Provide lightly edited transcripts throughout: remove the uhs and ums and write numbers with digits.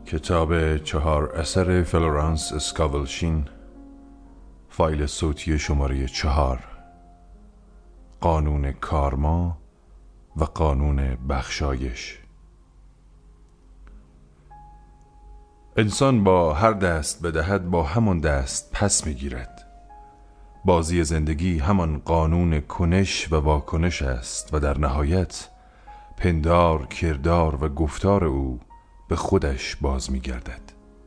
کتاب 4 اثر فلورانس اسکاولشین، فایل صوتی شماره 4، قانون کارما و قانون بخشایش. انسان با هر دست بدهد با همان دست پس میگیرد. بازی زندگی همان قانون کنش و واکنش است و در نهایت پندار، کردار و گفتار او به خودش باز می‌گردد.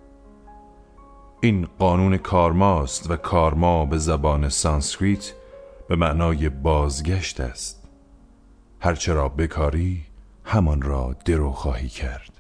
این قانون کارماست و کارما به زبان سانسکریت به معنای بازگشت است. هرچه را بکاری همان را درو خواهی کرد.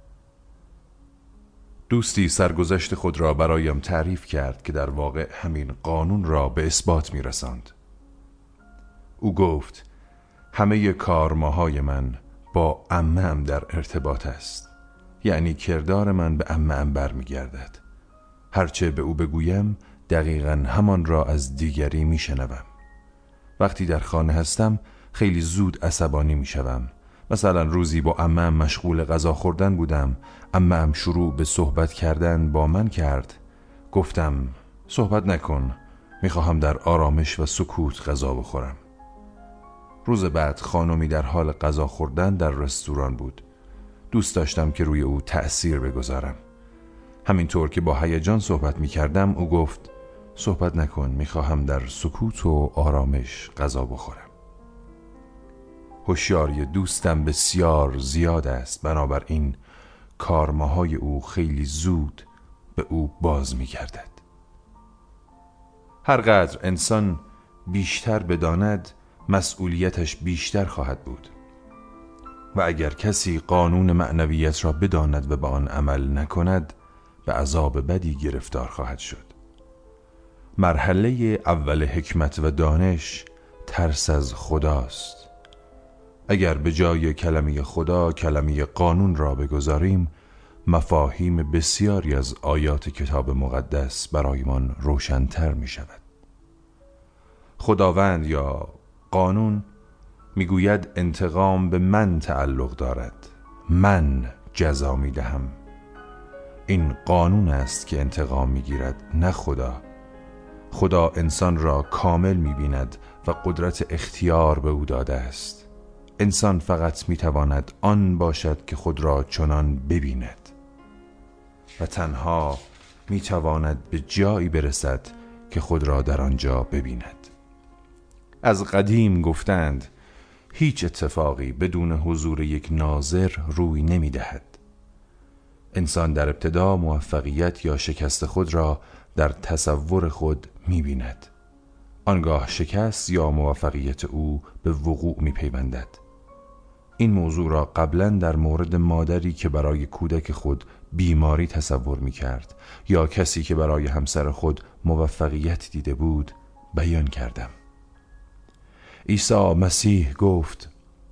دوستی سرگذشت خود را برایم تعریف کرد که در واقع همین قانون را به اثبات می‌رساند. او گفت همه کارماهای من با عمه‌ام در ارتباط است. یعنی کردار من به عمه‌ام برمیگردد. هرچه به او بگویم دقیقاً همان را از دیگری میشنوم. وقتی در خانه هستم خیلی زود عصبانی میشوم. مثلا روزی با عمه‌ام مشغول غذا خوردن بودم. عمه‌ام شروع به صحبت کردن با من کرد. گفتم صحبت نکن، میخواهم در آرامش و سکوت غذا بخورم. روز بعد خانمی در حال غذا خوردن در رستوران بود. دوست داشتم که روی او تأثیر بگذارم. همینطور که با هیجان صحبت می کردم او گفت صحبت نکن، میخواهم در سکوت و آرامش غذا بخورم. هوشیاری دوستم بسیار زیاد است، بنابراین کارماهای او خیلی زود به او باز می گردد. هرقدر انسان بیشتر بداند مسئولیتش بیشتر خواهد بود. و اگر کسی قانون معنویت را بداند و به آن عمل نکند به عذاب بدی گرفتار خواهد شد. مرحله اول حکمت و دانش ترس از خداست. اگر به جای کلمه خدا کلمه قانون را بگذاریم مفاهیم بسیاری از آیات کتاب مقدس برایمان روشن‌تر می شود. خداوند یا قانون میگوید انتقام به من تعلق دارد، من جزا میدهم. این قانون است که انتقام میگیرد، نه خدا. خدا انسان را کامل میبیند و قدرت اختیار به او داده است. انسان فقط میتواند آن باشد که خود را چنان ببیند و تنها میتواند به جایی برسد که خود را در آنجا ببیند. از قدیم گفتند هیچ اتفاقی بدون حضور یک ناظر روی نمی دهد. انسان در ابتدا موفقیت یا شکست خود را در تصور خود می بیند. آنگاه شکست یا موفقیت او به وقوع می پیوندد. این موضوع را قبلا در مورد مادری که برای کودک خود بیماری تصور می کرد یا کسی که برای همسر خود موفقیت دیده بود بیان کردم. عیسی مسیح گفت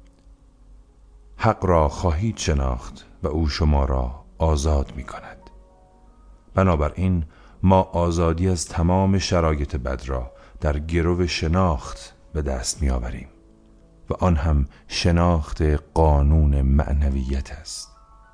حق را خواهید شناخت و او شما را آزاد می کند. بنابراین ما آزادی از تمام شرایط بد را در گرو شناخت به دست می آوریم و آن هم شناخت قانون معنویت است.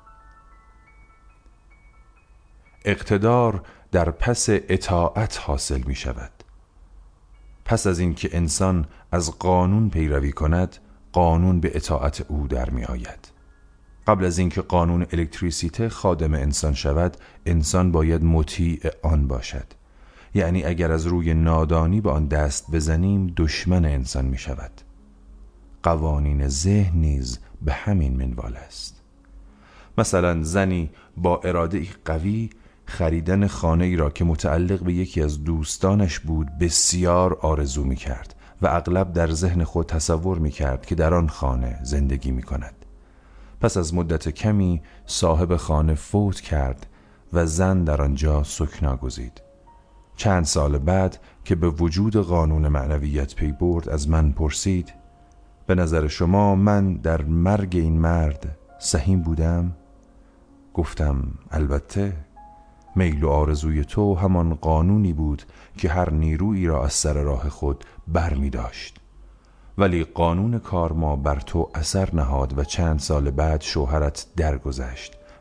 اقتدار در پس اطاعت حاصل می شود. پس از اینکه انسان از قانون پیروی کند قانون به اطاعت او در می آید. قبل از اینکه قانون الکتریسیته خادم انسان شود انسان باید مطیع آن باشد. یعنی اگر از روی نادانی به آن دست بزنیم دشمن انسان می شود. قوانین ذهن نیز به همین منوال است. مثلا زنی با اراده قوی خریدن خانه ای را که متعلق به یکی از دوستانش بود بسیار آرزو می کرد و اغلب در ذهن خود تصور می کرد که در آن خانه زندگی می کند. پس از مدت کمی صاحب خانه فوت کرد و زن در آنجا سکنا گزید. چند سال بعد که به وجود قانون معنویت پی برد از من پرسید به نظر شما من در مرگ این مرد سهیم بودم؟ گفتم البته. میل و آرزوی تو همان قانونی بود که هر نیرویی را از سر راه خود بر می داشت. ولی قانون کارما بر تو اثر نهاد و چند سال بعد شوهرت درگذشت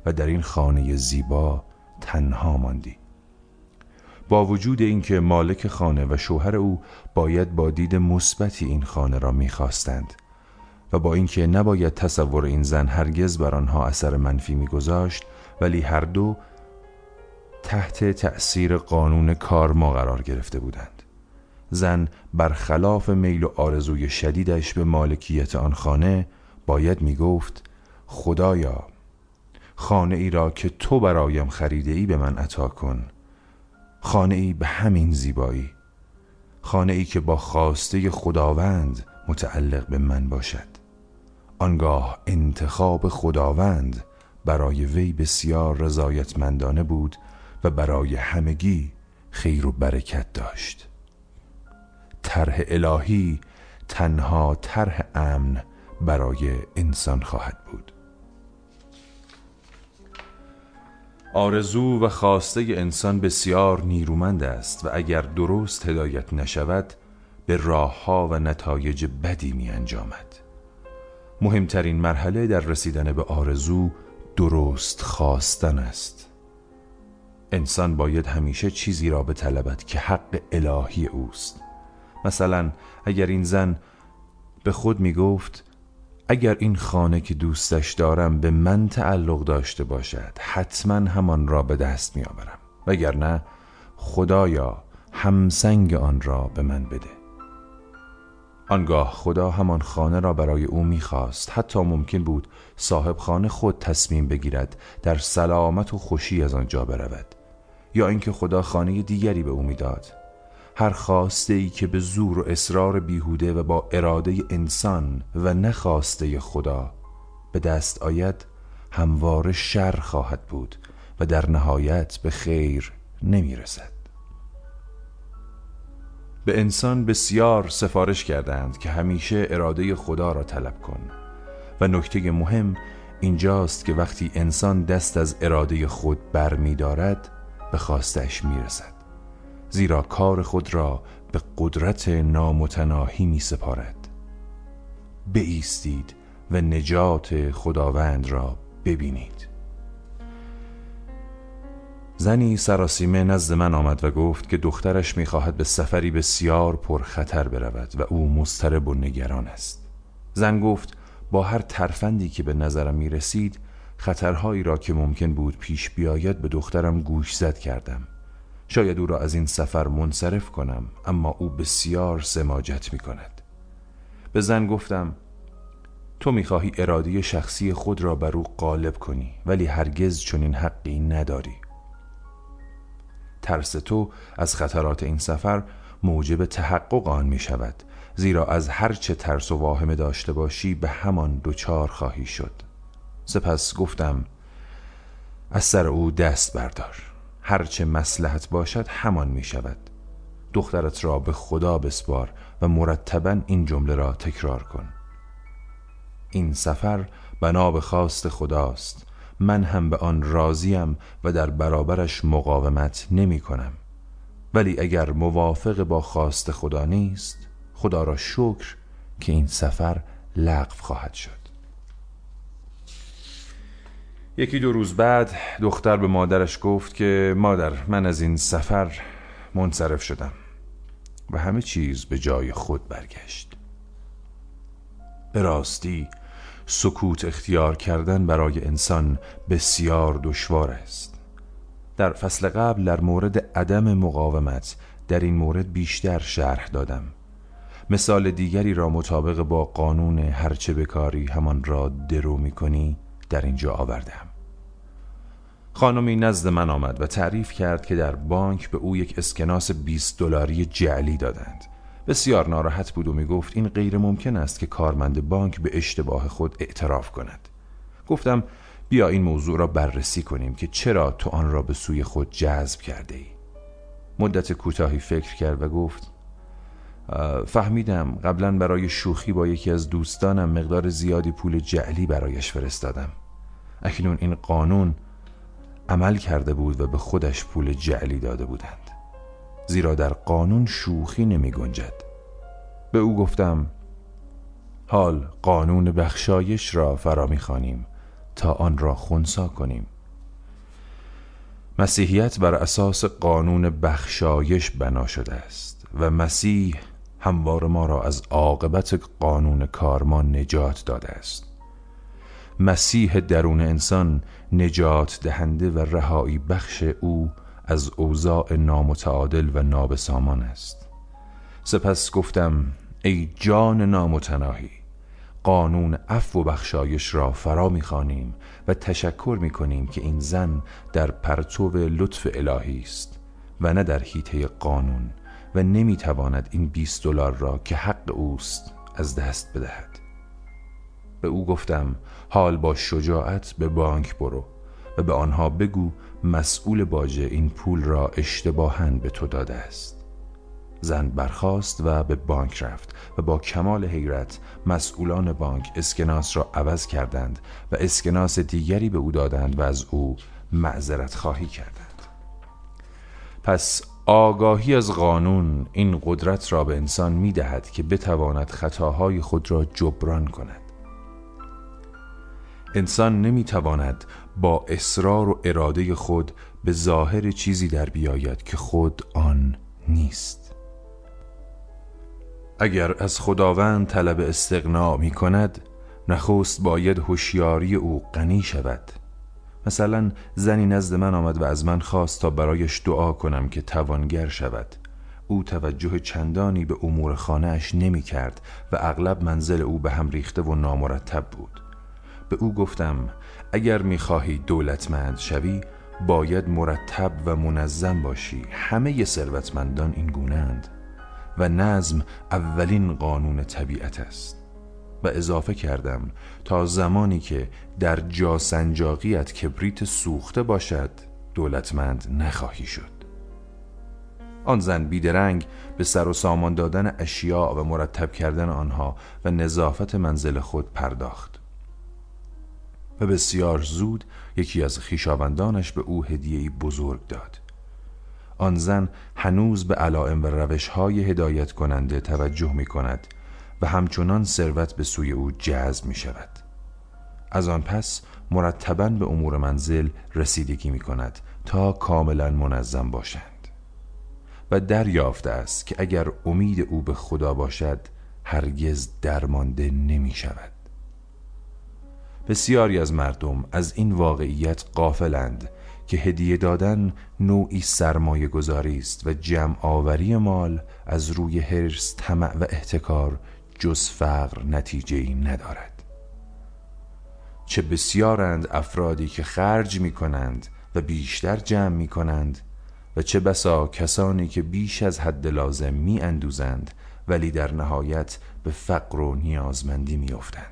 و در این خانه زیبا تنها ماندی. با وجود اینکه مالک خانه و شوهر او باید با دید مثبتی این خانه را می‌خواستند و با اینکه نباید تصور این زن هرگز بر آنها اثر منفی می‌گذاشت، ولی هر دو تحت تأثیر قانون کارما قرار گرفته بودند. زن برخلاف میل و آرزوی شدیدش به مالکیت آن خانه باید می‌گفت خدایا، خانه ای را که تو برایم خریده ای به من عطا کن، خانه ای به همین زیبایی، خانه ای که با خواسته خداوند متعلق به من باشد. آنگاه انتخاب خداوند برای وی بسیار رضایتمندانه بود و برای همگی خیر و برکت داشت. طرح الهی تنها طرح امن برای انسان خواهد بود. آرزو و خواسته انسان بسیار نیرومند است و اگر درست هدایت نشود به راه‌ها و نتایج بدی می انجامد. مهمترین مرحله در رسیدن به آرزو درست خواستن است. انسان باید همیشه چیزی را بطلبد که حق الهی اوست. مثلا اگر این زن به خود می گفت اگر این خانه که دوستش دارم به من تعلق داشته باشد حتما همان را به دست می آورم، وگرنه خدایا همسنگ آن را به من بده. آنگاه خدا همان خانه را برای او می خواست. حتی ممکن بود صاحب خانه خود تصمیم بگیرد در سلامت و خوشی از آنجا برود، یا اینکه خدا خانه دیگری به او می داد. هر خواسته ای که به زور و اصرار بیهوده و با اراده انسان و نخواسته خدا به دست آید همواره شر خواهد بود و در نهایت به خیر نمی رسد. به انسان بسیار سفارش کردند که همیشه اراده خدا را طلب کن و نکته مهم اینجاست که وقتی انسان دست از اراده خود بر می دارد به خواستش می رسد، زیرا کار خود را به قدرت نامتناهی می سپارد. بایستید و نجات خداوند را ببینید. زنی سراسیمه نزد من آمد و گفت که دخترش می خواهد به سفری بسیار پرخطر برود و او مضطرب و نگران است. زن گفت با هر ترفندی که به نظرم می رسید خطرهایی را که ممکن بود پیش بیاید به دخترم گوشزد کردم. شاید او را از این سفر منصرف کنم، اما او بسیار سماجت می کند. به زن گفتم تو می خواهی اراده شخصی خود را بر او غالب کنی، ولی هرگز چنین حقی نداری. ترس تو از خطرات این سفر موجب تحقق آن می شود، زیرا از هر چه ترس و واهمه داشته باشی به همان دوچار خواهی شد. سپس گفتم از سر او دست بردار، هر چه مصلحت باشد همان می شود. دخترت را به خدا بسپار و مرتباً این جمله را تکرار کن: این سفر بنا به خواست خداست، من هم به آن راضیم و در برابرش مقاومت نمی کنم، ولی اگر موافق با خواست خدا نیست، خدا را شکر که این سفر لغو خواهد شد. یکی دو روز بعد دختر به مادرش گفت که مادر، من از این سفر منصرف شدم و همه چیز به جای خود برگشت. به راستی سکوت اختیار کردن برای انسان بسیار دشوار است. در فصل قبل در مورد عدم مقاومت در این مورد بیشتر شرح دادم. مثال دیگری را مطابق با قانون هرچه بکاری همان را درو می‌کنی در اینجا آوردم. خانمی نزد من آمد و تعریف کرد که در بانک به او یک اسکناس $20 جعلی دادند. بسیار ناراحت بود و می گفت این غیر ممکن است که کارمند بانک به اشتباه خود اعتراف کند. گفتم بیا این موضوع را بررسی کنیم که چرا تو آن را به سوی خود جذب کرده ای. مدت کوتاهی فکر کرد و گفت فهمیدم، قبلا برای شوخی با یکی از دوستانم مقدار زیادی پول جعلی برایش فرستادم. اکنون این قانون عمل کرده بود و به خودش پول جعلی داده بودند، زیرا در قانون شوخی نمی گنجد. به او گفتم حال قانون بخشایش را فرا می خوانیم تا آن را خنثی کنیم مسیحیت بر اساس قانون بخشایش بنا شده است و مسیح همواره ما را از عاقبت قانون کارما نجات داده است. مسیح درون انسان نجات دهنده و رهایی بخش او از اوضاع نامتعادل و نابسامان است. سپس گفتم ای جان نامتناهی، قانون عفو و بخشایش را فرا می‌خوانیم و تشکر می‌کنیم که این زن در پرتو لطف الهی است و نه در حیطه قانون و نمی‌تواند این $20 را که حق اوست از دست بدهد. به او گفتم حال با شجاعت به بانک برو و به آنها بگو مسئول باجه این پول را اشتباهاً به تو داده است. زن برخاست و به بانک رفت و با کمال حیرت مسئولان بانک اسکناس را عوض کردند و اسکناس دیگری به او دادند و از او معذرت خواهی کردند. پس آگاهی از قانون این قدرت را به انسان می دهد که بتواند خطاهای خود را جبران کند. انسان نمی تواند با اصرار و اراده خود به ظاهر چیزی در بیاید که خود آن نیست. اگر از خداوند طلب استغنا می کند، نخست باید هوشیاری او غنی شود. مثلا زنی نزد من آمد و از من خواست تا برایش دعا کنم که توانگر شود. او توجه چندانی به امور خانه اش نمی کرد و اغلب منزل او به هم ریخته و نامرتب بود. به او گفتم اگر می خواهی دولتمند شوی باید مرتب و منظم باشی. همه ثروتمندان این گونه‌اند و نظم اولین قانون طبیعت است. و اضافه کردم تا زمانی که در جا سنجاقیت کبریت سوخته باشد دولتمند نخواهی شد. آن زن بیدرنگ به سر و سامان دادن اشیاء و مرتب کردن آنها و نظافت منزل خود پرداخت و بسیار زود یکی از خویشاوندانش به او هدیه‌ای بزرگ داد. آن زن هنوز به علائم و روش‌های هدایت کننده توجه می کند و همچنان ثروت به سوی او جذب می شود. از آن پس مرتباً به امور منزل رسیدگی می کند تا کاملاً منظم باشند و دریافته است که اگر امید او به خدا باشد هرگز درمانده نمی شود. بسیاری از مردم از این واقعیت غافلند که هدیه دادن نوعی سرمایه گذاری است و جمع آوری مال از روی حرص، طمع و احتکار جز فقر نتیجه‌ای ندارد. چه بسیارند افرادی که خرج می کنند و بیشتر جمع می کنند و چه بسا کسانی که بیش از حد لازم می اندوزند ولی در نهایت به فقر و نیازمندی می افتند.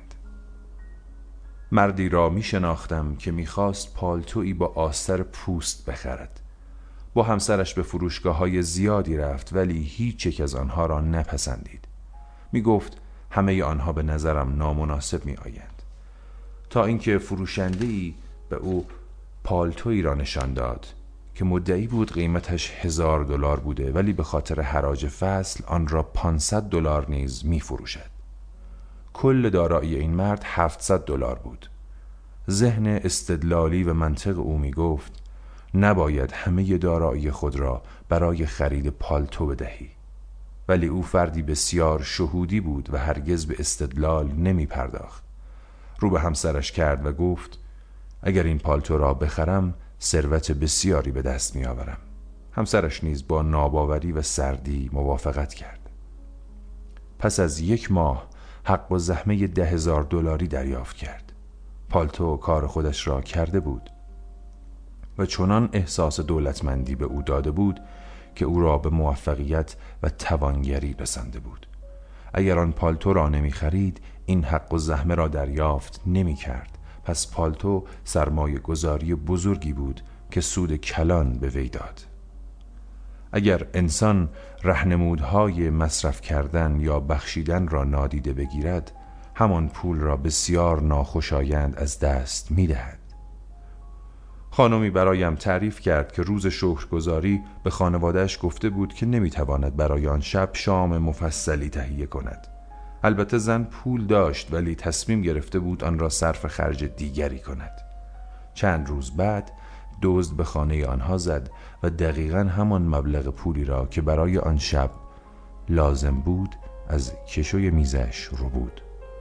مردی را می شناختم که می خواست پالتویی با آستر پوست بخرد. با همسرش به فروشگاه‌های زیادی رفت ولی هیچ یک از آنها را نپسندید. می گفت همه آنها به نظرم نامناسب می آیند. تا اینکه فروشنده‌ای به او پالتویی را نشان داد که مدعی بود قیمتش $1000 بوده ولی به خاطر حراج فصل آن را $500 نیز می فروشد. کل دارایی این مرد $700 بود. ذهن استدلالی و منطق او می گفت نباید همه دارایی خود را برای خرید پالتو بدهی. ولی او فردی بسیار شهودی بود و هرگز به استدلال نمی پرداخت. رو به همسرش کرد و گفت اگر این پالتو را بخرم ثروت بسیاری به دست می آورم. همسرش نیز با ناباوری و سردی موافقت کرد. پس از 1 ماه حق و زحمه $10,000 دریافت کرد. پالتو کار خودش را کرده بود و چنان احساس دولتمندی به او داده بود که او را به موفقیت و توانگری رسانده بود. اگر آن پالتو را نمی خرید این حق و زحمه را دریافت نمی کرد. پس پالتو سرمایه گذاری بزرگی بود که سود کلان به وی داد. اگر انسان راهنمودهای مصرف کردن یا بخشیدن را نادیده بگیرد همان پول را بسیار ناخوشایند از دست می دهد. خانمی برایم تعریف کرد که روز شکرگزاری به خانواده‌اش گفته بود که نمیتواند برای آن شب شام مفصلی تهیه کند. البته زن پول داشت ولی تصمیم گرفته بود آن را صرف خرج دیگری کند. چند روز بعد دزد به خانه آنها زد و دقیقاً همان مبلغ پولی را که برای آن شب لازم بود از کشوی میزش رو بود.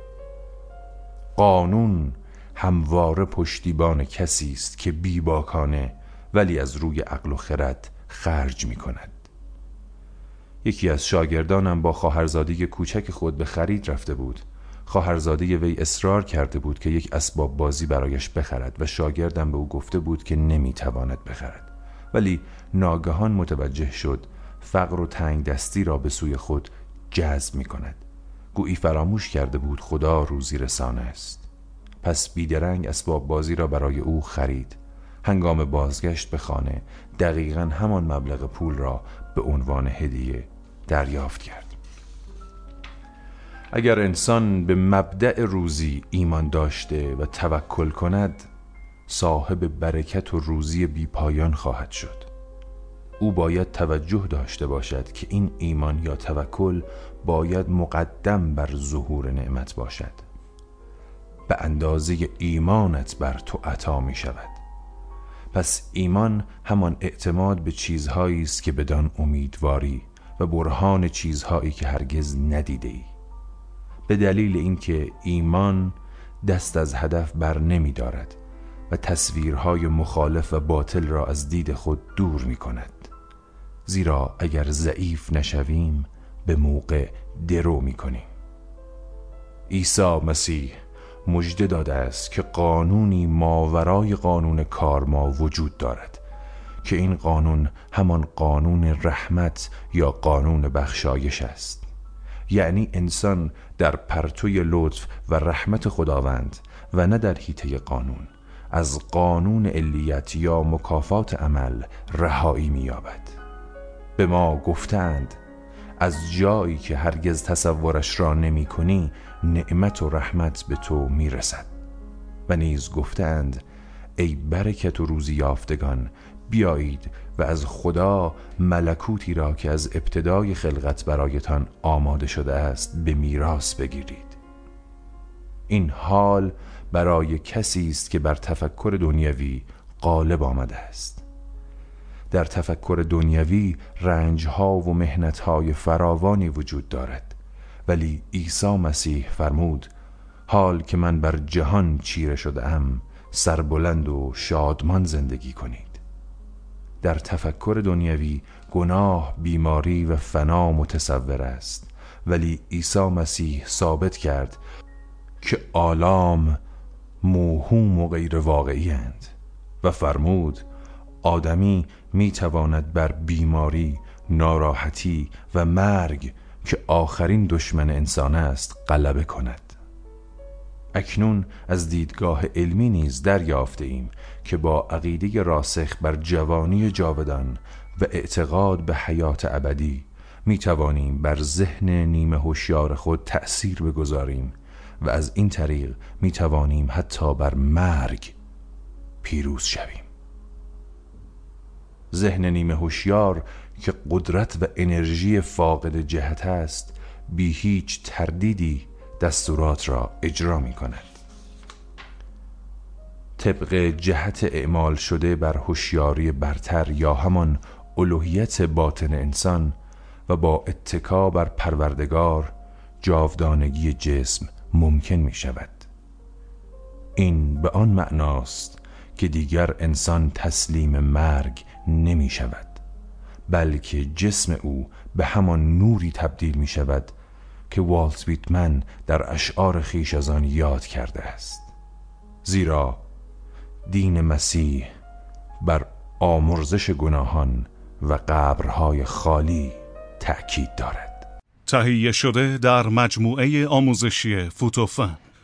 قانون همواره پشتیبان کسی است که بیباکانه ولی از روی عقل و خرد خرج می کند. یکی از شاگردانم با خواهرزاده کوچک خود به خرید رفته بود. خواهرزاده وی اصرار کرده بود که یک اسباب بازی برایش بخرد و شاگردم به او گفته بود که نمیتواند بخرد، ولی ناگهان متوجه شد فقر و تنگ دستی را به سوی خود جذب می کند. گویی فراموش کرده بود خدا روزی رسانه است. پس بیدرنگ اسباب بازی را برای او خرید. هنگام بازگشت به خانه دقیقاً همان مبلغ پول را به عنوان هدیه دریافت کرد. اگر انسان به مبدأ روزی ایمان داشته و توکل کند، صاحب برکت و روزی بی پایان خواهد شد. او باید توجه داشته باشد که این ایمان یا توکل باید مقدم بر ظهور نعمت باشد. به اندازه ایمانت بر تو عطا می شود. پس ایمان همان اعتماد به چیزهایی است که بدان امیدواری و برهان چیزهایی که هرگز ندیده ای. به دلیل اینکه ایمان دست از هدف بر نمی دارد و تصویرهای مخالف و باطل را از دید خود دور می کند. زیرا اگر ضعیف نشویم به موقع درو می کنیم. عیسی مسیح مژده داده است که قانونی ماورای قانون کارما وجود دارد که این قانون همان قانون رحمت یا قانون بخشایش است. یعنی انسان در پرتوی لطف و رحمت خداوند و نه در حیطه قانون از قانون علیت یا مکافات عمل رهایی می‌یابد. به ما گفتند از جایی که هرگز تصورش را نمی کنی نعمت و رحمت به تو می رسد. و نیز گفتند ای برکت و روزی یافتگان، بیایید و از خدا ملکوتی را که از ابتدای خلقت برایتان آماده شده است به میراث بگیرید. این حال برای کسی است که بر تفکر دنیوی غالب آمده است. در تفکر دنیوی رنجها و محنتهای فراوانی وجود دارد، ولی عیسی مسیح فرمود حال که من بر جهان چیره شده ام سربلند و شادمان زندگی کنید. در تفکر دنیوی گناه، بیماری و فنا متصور است، ولی عیسی مسیح ثابت کرد که آلام موهوم و غیر واقعی اند و فرمود آدمی می تواند بر بیماری، ناراحتی و مرگ که آخرین دشمن انسان است غلبه کند. اکنون از دیدگاه علمی نیز دریافته ایم که با عقیده راسخ بر جوانی جاودان و اعتقاد به حیات ابدی می توانیم بر ذهن نیمه هوشیار خود تأثیر بگذاریم و از این طریق می توانیم حتی بر مرگ پیروز شویم. ذهن نیمه هوشیار که قدرت و انرژی فاقد جهت است بی هیچ تردیدی دستورات را اجرا می کند. طبق جهت اعمال شده بر هوشیاری برتر یا همان الوهیت باطن انسان و با اتکا بر پروردگار جاودانگی جسم ممکن می شود. این به آن معناست که دیگر انسان تسلیم مرگ نمی شود، بلکه جسم او به همان نوری تبدیل می شود که والت ویتمن در اشعار خویش از آن یاد کرده است. زیرا دین مسیح بر آمرزش گناهان و قبرهای خالی تأکید دارد. تهیه شده در مجموعه آموزشی فوتوفن.